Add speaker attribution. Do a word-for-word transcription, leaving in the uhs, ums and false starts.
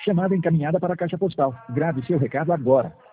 Speaker 1: Chamada encaminhada para a caixa postal. Grave seu recado agora.